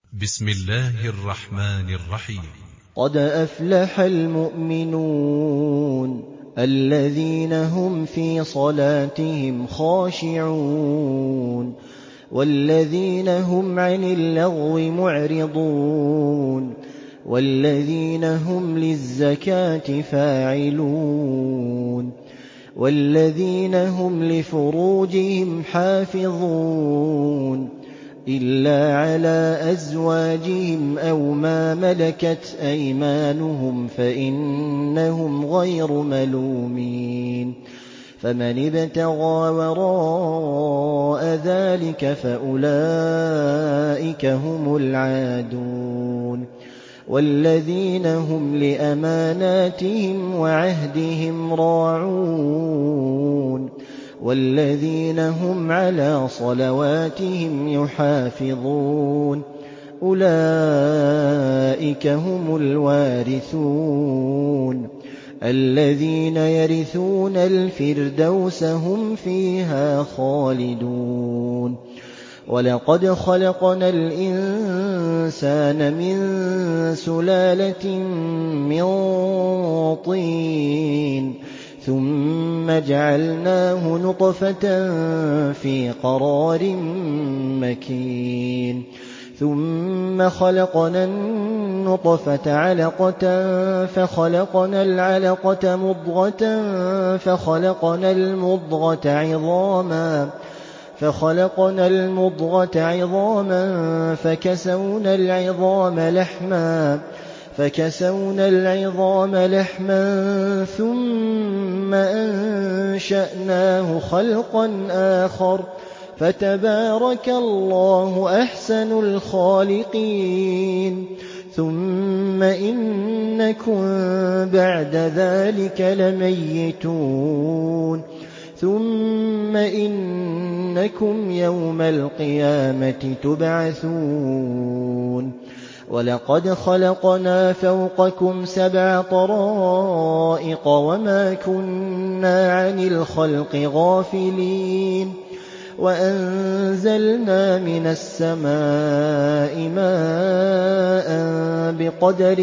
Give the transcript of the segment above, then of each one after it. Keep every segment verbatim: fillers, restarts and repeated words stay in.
بسم الله الرحمن الرحيم. قد أفلح المؤمنون الذين هم في صلاتهم خاشعون والذين هم عن اللغو معرضون والذين هم للزكاة فاعلون والذين هم لفروجهم حافظون إلا على أزواجهم أو ما ملكت أيمانهم فإنهم غير ملومين. فمن ابتغى وراء ذلك فأولئك هم العادون. والذين هم لأماناتهم وعهدهم راعون والذين هم على صلواتهم يحافظون أولئك هم الوارثون الذين يرثون الفردوس هم فيها خالدون. ولقد خلقنا الإنسان من سلالة من طين ثم جعلناه نطفة في قرار مكين ثم خلقنا النطفة علقة فخلقنا العلقة مضغة فخلقنا المضغة عظاما فخلقنا المضغة عظاما فكسونا العظام لحما فكسونا العظام لحما ثم أنشأناه خلقا آخر فتبارك الله أحسن الخالقين. ثم إنكم بعد ذلك لميتون ثم إنكم يوم القيامة تبعثون. ولقد خلقنا فوقكم سبع طرائق وما كنا عن الخلق غافلين وأنزلنا من السماء ماء بقدر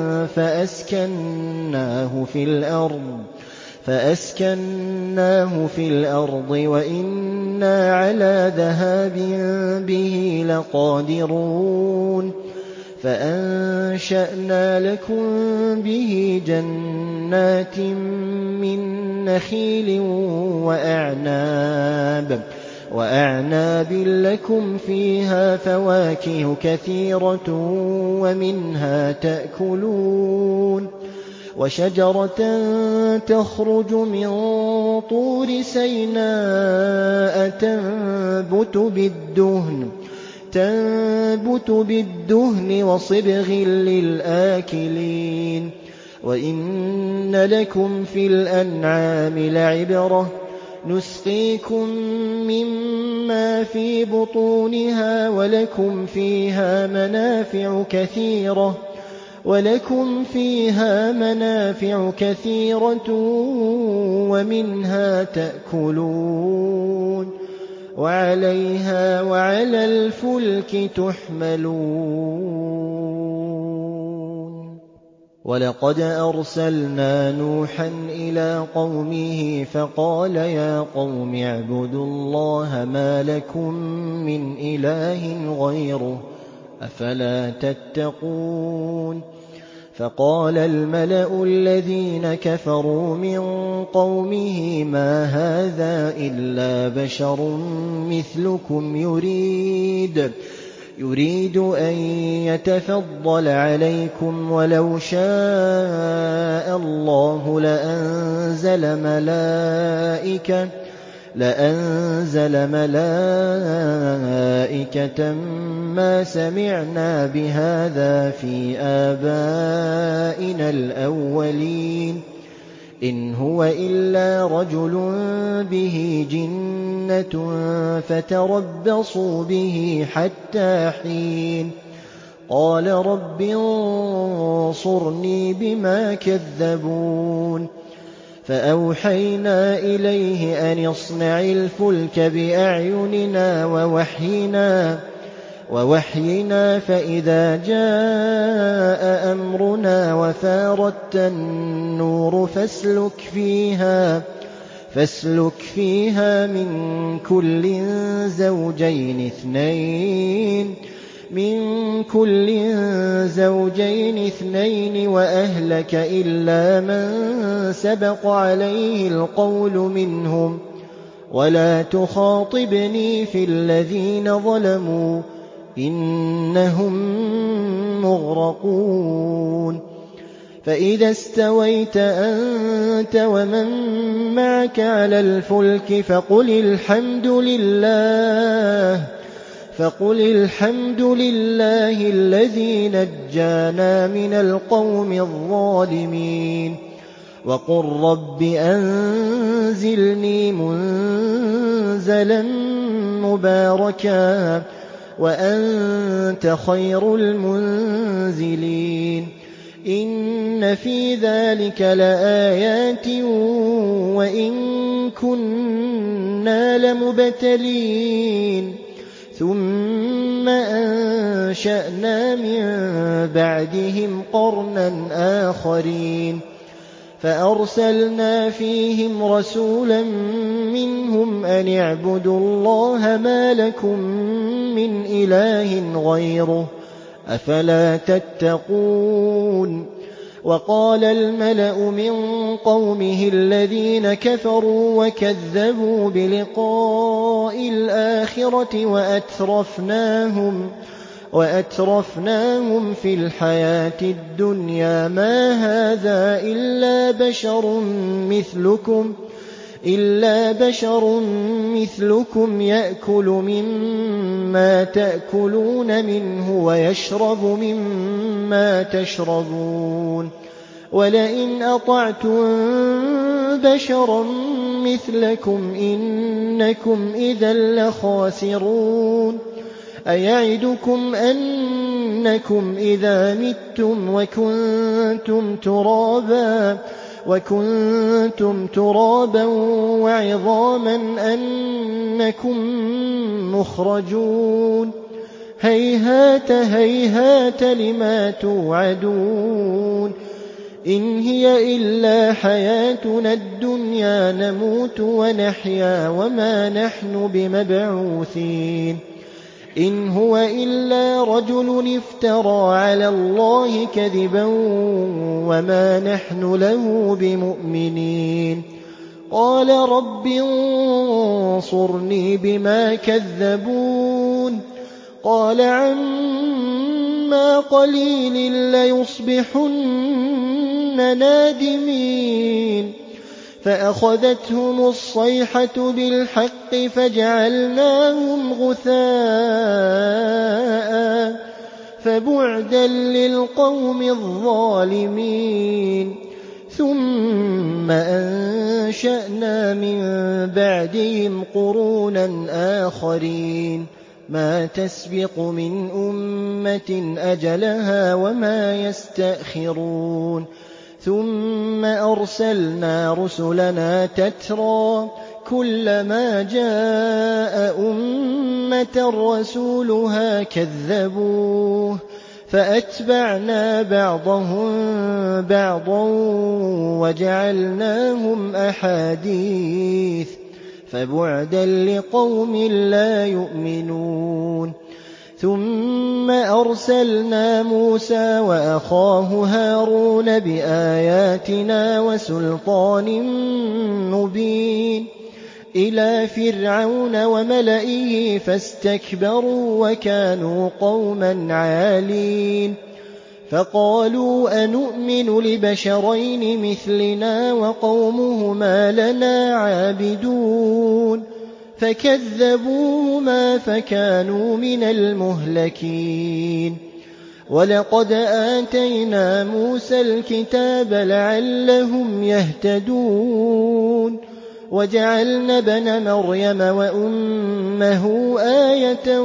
فأسكناه في الأرض فأسكناه في الأرض وإنا على ذهاب به لقادرون. فأنشأنا لكم به جنات من نخيل وأعناب وأعناب لكم فيها فواكه كثيرة ومنها تأكلون وشجرة تخرج من طور سيناء تنبت بالدهن تنبت بالدهن وصبغ للآكلين. وإن لكم في الأنعام لعبرة نسقيكم مما في بطونها ولكم فيها منافع كثيرة ولكم فيها منافع كثيرة ومنها تأكلون وعليها وعلى الفلك تحملون. ولقد أرسلنا نوحا إلى قومه فقال يا قوم اعبدوا الله ما لكم من إله غيره أفلا تتقون. فقال الملأ الذين كفروا من قومه ما هذا إلا بشر مثلكم يريد يريد أن يتفضل عليكم ولو شاء الله لأنزل ملائكة لأنزل ملائكة ما سمعنا بهذا في آبائنا الأولين إن هو إلا رجل به جنة فتربصوا به حتى حين. قال رب انصرني بما كذبون. فأوحينا إليه أن اصنع الفلك بأعيننا ووحينا ووحينا فإذا جاء أمرنا وفارت النور فاسلك فيها فاسلك فيها من كل زوجين اثنين من كل زوجين اثنين وأهلك إلا من سبق عليه القول منهم ولا تخاطبني في الذين ظلموا إنهم مغرقون فإذا استويت أنت ومن معك على الفلك فقل الحمد لله فقل الحمد لله الذي نجانا من القوم الظالمين وقل رب أنزلني منزلا مباركا وأنت خير المنزلين إن في ذلك لآيات وإن كنا لمبتلين ثم أنشأنا من بعدهم قرنا آخرين فأرسلنا فيهم رسولا منهم أن اعبدوا الله ما لكم من إله غيره أفلا تتقون وقال الملأ من قومه الذين كفروا وكذبوا بلقاء الآخرة وأترفناهم وأترفناهم في الحياة الدنيا ما هذا إلا بشر مثلكم إلا بشر مثلكم يأكل مما تأكلون منه ويشرب مما تشربون ولئن أطعتم بشرا مثلكم إنكم إذا لخاسرون أيعدكم أنكم إذا متم وكنتم ترابا وكنتم ترابا وعظاما أنكم مخرجون هيهات هيهات لما توعدون إن هي إلا حياتنا الدنيا نموت ونحيا وما نحن بمبعوثين إن هو إلا رجل افترى على الله كذبا وما نحن له بمؤمنين قال رب انصرني بما كذبون قال عما قليل ليصبحن نادمين فأخذتهم الصيحة بالحق فجعلناهم غثاء فبعدا للقوم الظالمين ثم أنشأنا من بعدهم قرونا آخرين ما تسبق من أمة أجلها وما يستأخرون ثم أرسلنا رسلنا تترى كلما جاء أمة رسولها كذبوه فأتبعنا بعضهم بعضا وجعلناهم أحاديث فبعدا لقوم لا يؤمنون ثم أرسلنا موسى وأخاه هارون بآياتنا وسلطان مبين إلى فرعون وملئه فاستكبروا وكانوا قوما عالين فقالوا أنؤمن لبشرين مثلنا وقومهما لنا عابدون فكذبوهما فكانوا من المهلكين ولقد آتينا موسى الكتاب لعلهم يهتدون وجعلنا ابن مريم وأمه آية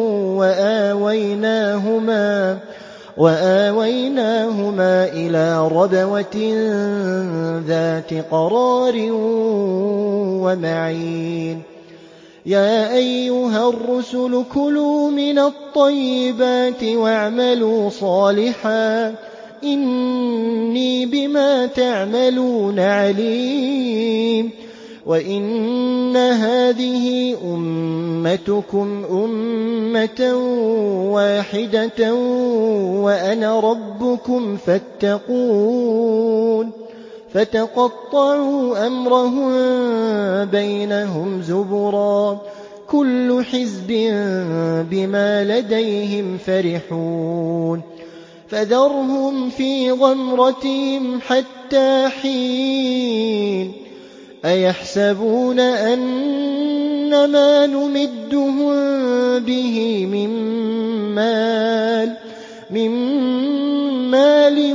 وآويناهما وآويناهما إلى ربوة ذات قرار ومعين يَا أَيُّهَا الرُّسُلُ كُلُوا مِنَ الطَّيِّبَاتِ وَاعْمَلُوا صَالِحًا إِنِّي بِمَا تَعْمَلُونَ عَلِيمٌ وَإِنَّ هَٰذِهِ أُمَّتُكُمْ أُمَّةً وَاحِدَةً وَأَنَا رَبُّكُمْ فَاتَّقُونِ فَتَقَطَّعُوا أَمْرَهُم بَيْنَهُمْ زُبُرًا كُلُّ حِزْبٍ بِمَا لَدَيْهِمْ فَرِحُونَ فَذَرْهُمْ فِي غَمْرَتِهِمْ حَتَّىٰ حِينٍ أَيَحْسَبُونَ أَنَّمَا نُمِدُّهُم بِهِ مِن مَّالٍ مِّن مَّالٍ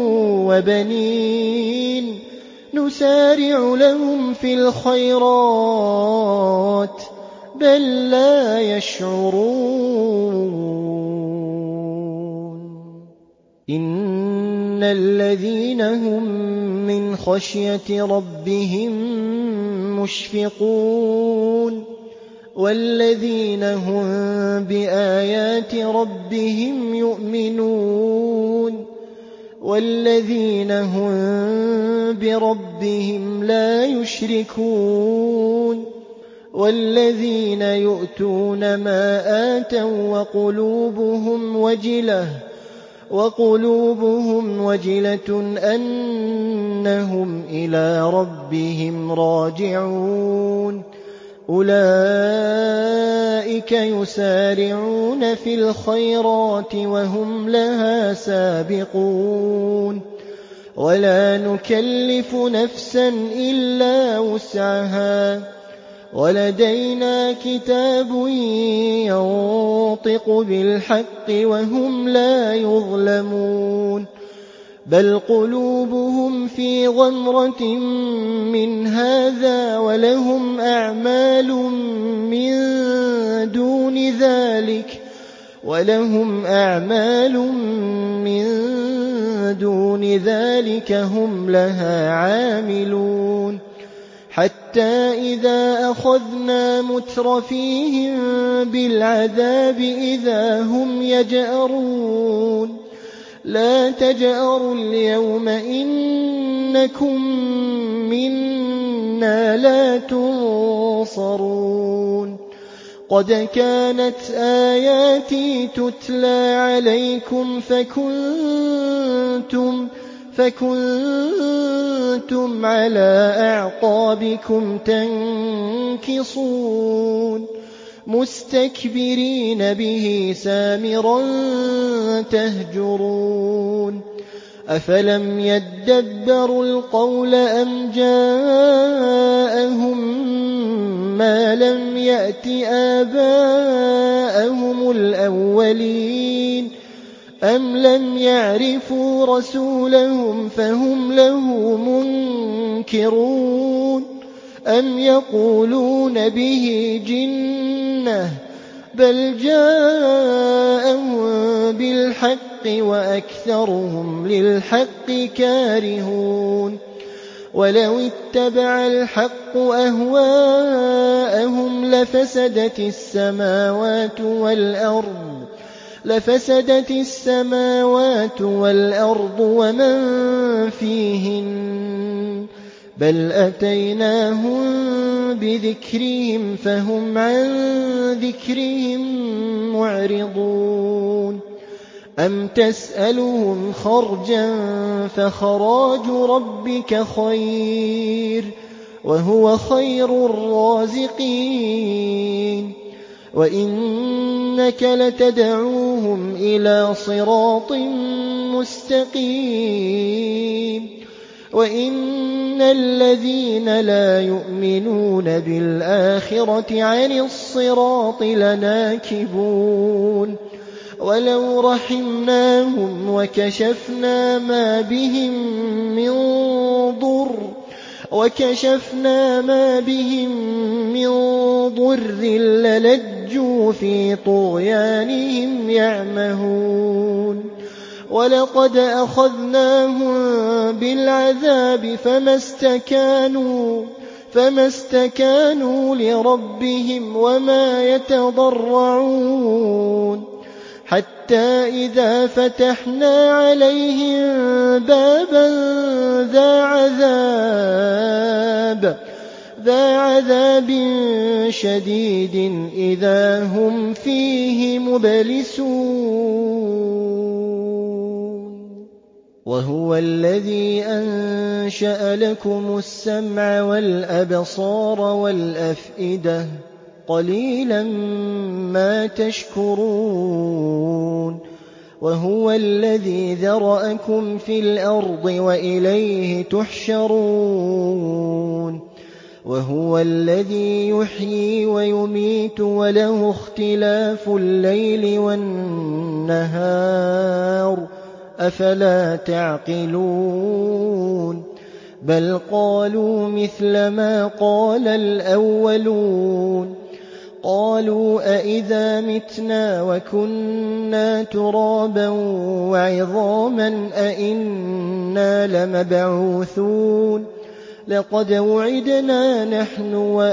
وَبَنِينَ نُسَارِعُ لَهُمْ فِي الْخَيْرَاتِ بَل لَّا يَشْعُرُونَ إِنَّ الَّذِينَ هُم مِّنْ خَشْيَةِ رَبِّهِم مُّشْفِقُونَ وَالَّذِينَ هُم بِآيَاتِ رَبِّهِمْ يُؤْمِنُونَ وَالَّذِينَ هُم بِرَبِّهِمْ لَا يُشْرِكُونَ وَالَّذِينَ يُؤْتُونَ مَا آتَوا وَقُلُوبُهُمْ وَجِلَةٌ وَقُلُوبُهُمْ وَجِلَةٌ أَنَّهُمْ إِلَىٰ رَبِّهِمْ رَاجِعُونَ أُولَٰئِكَ يُسَارِعُونَ فِي الْخَيْرَاتِ وَهُمْ لَهَا سَابِقُونَ وَلَا نُكَلِّفُ نَفْسًا إِلَّا وُسْعَهَا وَلَدَيْنَا كِتَابٌ يَنطِقُ بِالْحَقِّ وَهُمْ لَا يُظْلَمُونَ بَلْ قُلُوبُهُمْ فِي غَمْرَةٍ مِّنْ هَٰذَا وَلَهُمْ أَعْمَالٌ مِّن دُونِ ذَٰلِكَ وَلَهُمْ أَعْمَالٌ مِّن دُونِ ذَٰلِكَ هُمْ لَهَا عَامِلُونَ حَتَّىٰ إِذَا أَخَذْنَا مُتْرَفِيهِم بِالْعَذَابِ إِذَا هُمْ يَجْأَرُونَ لَا تَجْأَرُوا الْيَوْمَ إِنَّكُم مِّنَّا لَا تُنصَرُونَ قَدْ كَانَتْ آيَاتِي تُتْلَىٰ عَلَيْكُمْ فَكُنتُمْ فَكُنتُمْ عَلَىٰ أَعْقَابِكُمْ تَنكِصُونَ مُسْتَكْبِرِينَ بِهِ سَامِرًا تَهْجُرُونَ أَفَلَمْ يَدَّبَّرُوا الْقَوْلَ أَمْ جَاءَهُم مَّا لَمْ يَأْتِ آبَاءَهُمُ الْأَوَّلِينَ أَمْ لَمْ يَعْرِفُوا رَسُولَهُمْ فَهُمْ لَهُ مُنكِرُونَ أَمْ يَقُولُونَ بِهِ جِنَّةٌ بَلْ جَاءَهُم بِالْحَقِّ وَأَكْثَرُهُمْ لِلْحَقِّ كَارِهُونَ وَلَوِ اتَّبَعَ الْحَقُّ أَهْوَاءَهُمْ لَفَسَدَتِ السَّمَاوَاتُ وَالْأَرْضُ لَفَسَدَتِ السَّمَاوَاتُ وَالْأَرْضُ وَمَن فِيهِنَّ بَلْ أَتَيْنَاهُم بِذِكْرِهِمْ فَهُمْ عَن ذِكْرِهِم مُّعْرِضُونَ أَمْ تَسْأَلُهُمْ خَرْجًا فَخَرَاجُ رَبِّكَ خَيْرٌ وَهُوَ خَيْرُ الرَّازِقِينَ وَإِنَّكَ لَتَدْعُوهُمْ إِلَىٰ صِرَاطٍ مُّسْتَقِيمٍ وَإِنَّ الَّذِينَ لَا يُؤْمِنُونَ بِالْآخِرَةِ عَنِ الصِّرَاطِ لَنَاكِبُونَ وَلَوْ رَحِمْنَاهُمْ وَكَشَفْنَا مَا بِهِم مِّن ضُرٍّ وَكَشَفْنَا مَا بِهِم مِّن ضُرٍّ لَّلَجُّوا فِي طُغْيَانِهِمْ يَعْمَهُونَ وَلَقَدْ أَخَذْنَاهُم بِالْعَذَابِ فَمَا اسْتَكَانُوا فما استكانوا لربهم وما يتضرعون حتى إذا فتحنا عليهم بابا ذا عذاب ذا عذاب شديد إذا هم فيه مبلسون وهو الذي أنشأ لكم السمع والأبصار والأفئدة قليلا ما تشكرون وهو الذي ذرأكم في الأرض وإليه تحشرون وهو الذي يحيي ويميت وله اختلاف الليل والنهار أفلا تعقلون بل قالوا مثل ما قال الأولون قالوا أئذا متنا وكنا ترابا وعظاما أئنا لمبعوثون لقد وعدنا نحن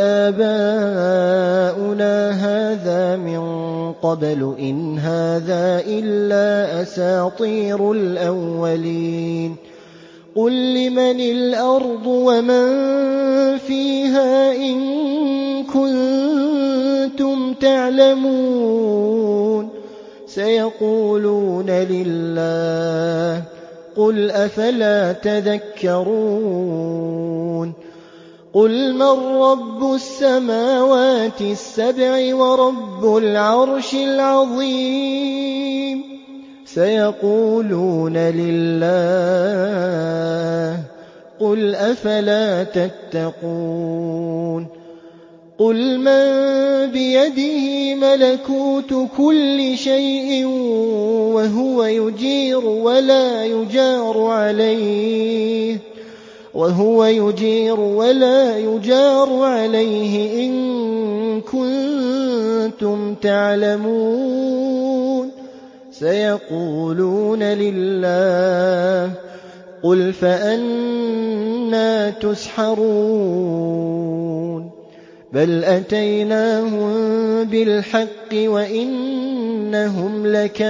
وآباؤنا هذا من قبل إن هذا إلا أساطير الأولين قل لمن الأرض ومن فيها إن كنتم تعلمون سيقولون لله قل أفلا تذكرون قل من رب السماوات السبع ورب العرش العظيم سيقولون لله قل أفلا تتقون قل من بيده ملكوت كل شيء وهو يجير ولا يجار عليه وهو يجير ولا يجار عليه إن كنتم تعلمون سيقولون لله قل فأنى تسحرون بل أتيناهم بالحق وإنهم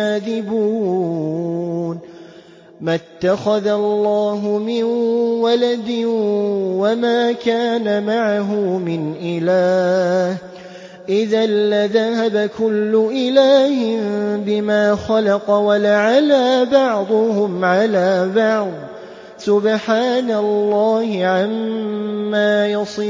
لكاذبون ما اتخذ الله من ولد وما كان معه من إله إذا لذهب كل إله بما خلق ولعلى بعضهم على بعض سبحان الله عما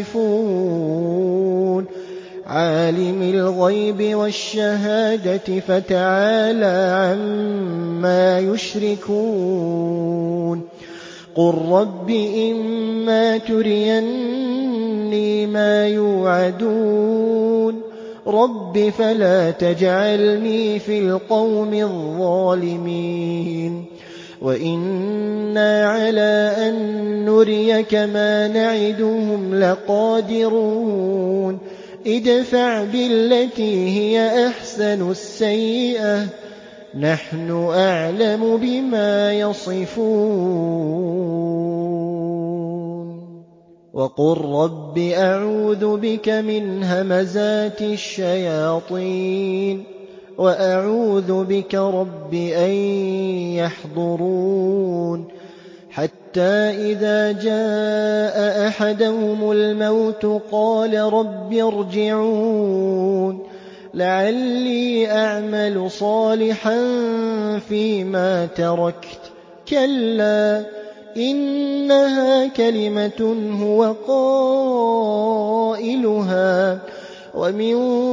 يصفون عالم الغيب والشهادة فتعالى عما يشركون قل رب إما تريني ما يوعدون رب فلا تجعلني في القوم الظالمين وإنا على أن نريك ما نعدهم لقادرون ادفع بالتي هي أحسن السيئة نحن أعلم بما يصفون وقل رب أعوذ بك من همزات الشياطين وأعوذ بك رب أن يحضرون حتى إذا جاء أحدهم الموت قال رب ارجعون لعلي أعمل صالحا فيما تركت كلا إنها كلمة هو قائلها ومن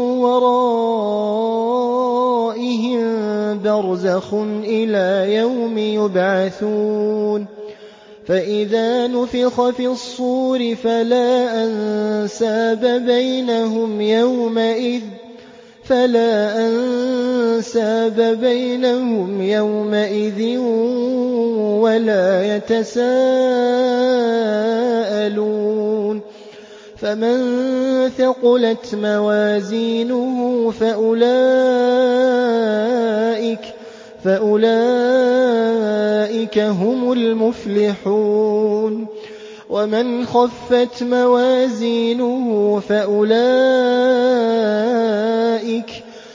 ورائهم برزخ إلى يوم يبعثون فإذا نفخ في الصور فلا أنساب بينهم يومئذ فلا أنساب بينهم يومئذ ولا يتساءلون فمن ثقلت موازينه فأولئك فأولئك هم المفلحون ومن خفت موازينه فأولئك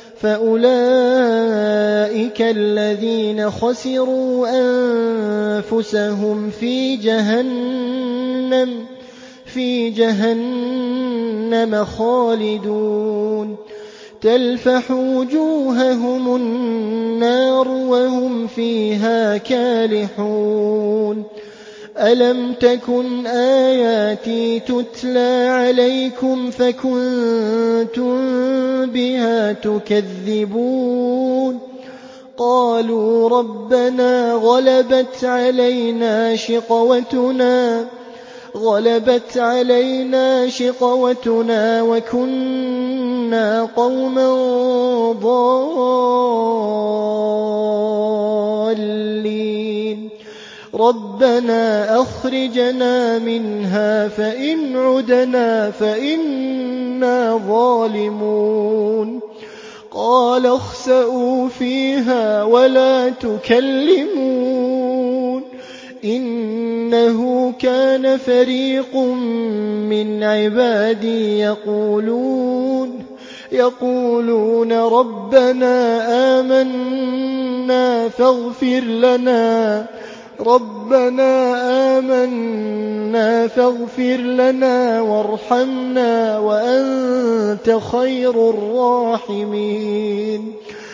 فأولئك الذين خسروا أنفسهم في جهنم في جهنم خالدون تلفح وجوههم النار وهم فيها كالحون ألم تكن آياتي تتلى عليكم فكنتم بها تكذبون قالوا ربنا غلبت علينا شقوتنا غلبت علينا شقوتنا وكنا قوما ضالين ربنا أخرجنا منها فإن عدنا فإنا ظالمون قال اخسئوا فيها ولا تكلمون إنه كان فريق من عبادي يقولون يقولون ربنا آمنا فاغفر لنا ربنا آمنا فاغفر لنا وارحمنا وأنت خير الراحمين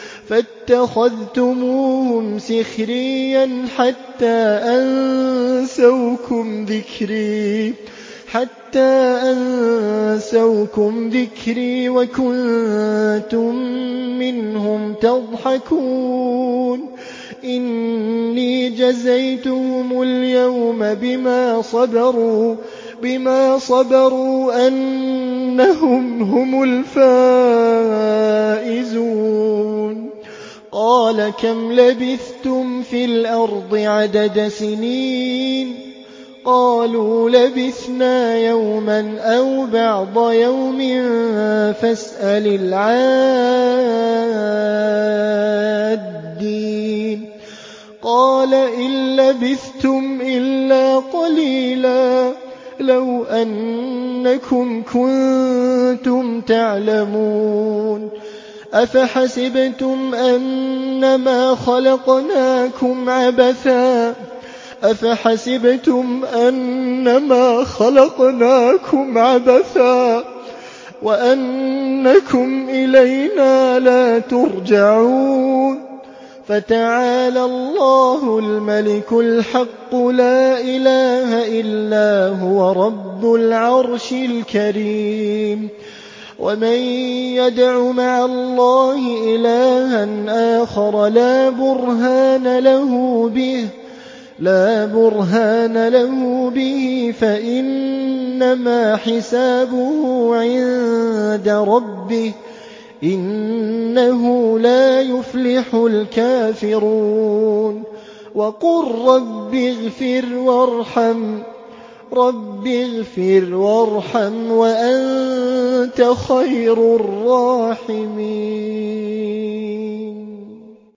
فاتخذتموهم سخريا حتى أنسوكم ذكري حتى أنسوكم ذكري وكنتم منهم تضحكون إني جزيتهم اليوم بما صبروا بما صبروا أنهم هم الفائزون قال كم لبثتم في الأرض عدد سنين قالوا لبثنا يوما أو بعض يوم فاسأل العادين قال إن لبثتم إلا قليلا لو أنكم كنتم تعلمون أفحسبتم أنما خلقناكم عبثا أفحسبتم أنما خلقناكم عبثا وأنكم إلينا لا ترجعون فتعالى الله الملك الحق لا إله إلا هو رب العرش الكريم ومن يدع مع الله إلها آخر لا برهان له به لا برهان له به فإنما حسابه عند ربه إنه لا يفلح الكافرون وقل رب اغفر وارحم رب اغفر وارحم وأنت خير الراحمين